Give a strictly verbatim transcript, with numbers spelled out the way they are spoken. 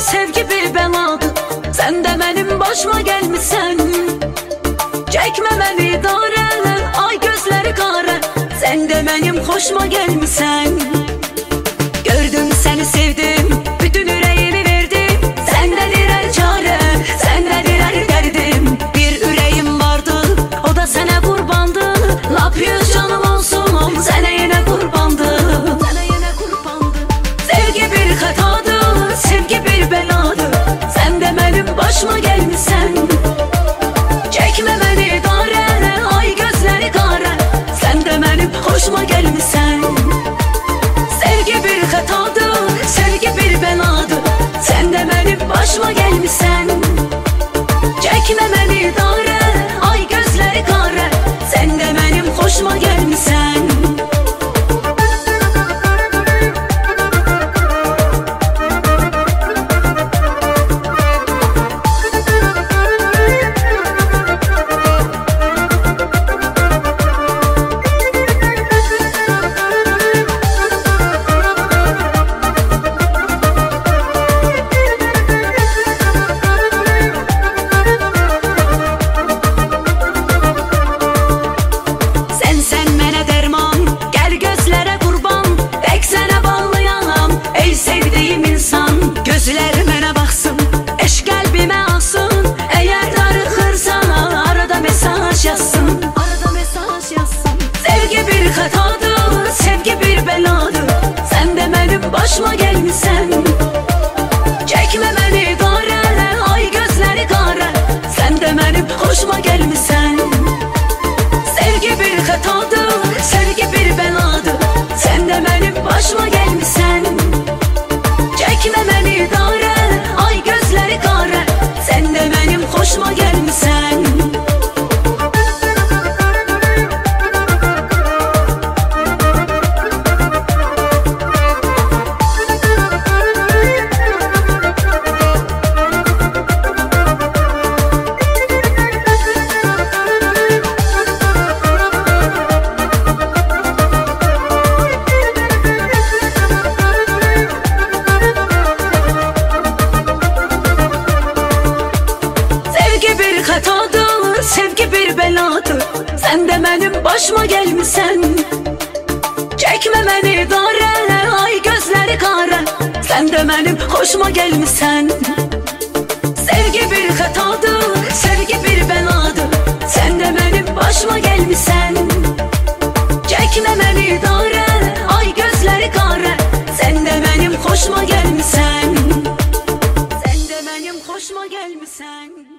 sevgi bir bəladır. Sən də mənim başıma gəlmisən. Çəkmə məni idarə, ay gözləri qara. Sən də mənim xoşuma gəlmisən. Gördüm səni sevdim, bütün ürəyimi verdim. Səndədir hər çarə, səndədir hər dərdim. Bir ürəyim vardı, o da sənə qurbandı. Lap yüz canım olsun, sənə yenə qurbandı. Sənə yenə qurbandı. Sevgi bir xətadır, sevgi bir bəladır. Sən də mənim başıma gəlmisən. Çəkmə məni idarə, ay gözləri qara. Sən də mənim xoşuma gəlmisən. Sevgi bir xətadır, sevgi bir bəladır. Sən də mənim başıma gəlmisən. Çəkmə məni idarə, ay gözləri qara. Sən də mənim xoşuma gəlmisən. Gözlər mənə baxsın, eşq qəlbimə alsın. Əgər darıxırsan, arada mesaj yazsın. Arada mesaj yazsın. Sevgi bir xətadır, sevgi bir bəladır. Sən də mənim başıma gəlmisən. Çəkmə məni idarə, ay gözləri qara. Sən də mənim xoşuma gəlmisən. Sevgi bir xətadır, sevgi bir bəladır. Sən də mənim başıma gəlmisən. Çəkmə məni idarə, ay gözləri qara. Sən də mənim xoşuma gəlmisən. Xətadır, sevgi bir bəladır. Sən də mənim başıma gəlmisən. Çəkmə məni idarə, ay gözləri qara. Sən də mənim xoşuma gəlmisən. Sevgi bir xətadır, sevgi bir bəladır. Sən də mənim başıma gəlmisən. Çəkmə məni idarə, ay gözləri qara. Sən də mənim xoşuma gəlmisən. Sən də mənim xoşuma gəlmisən.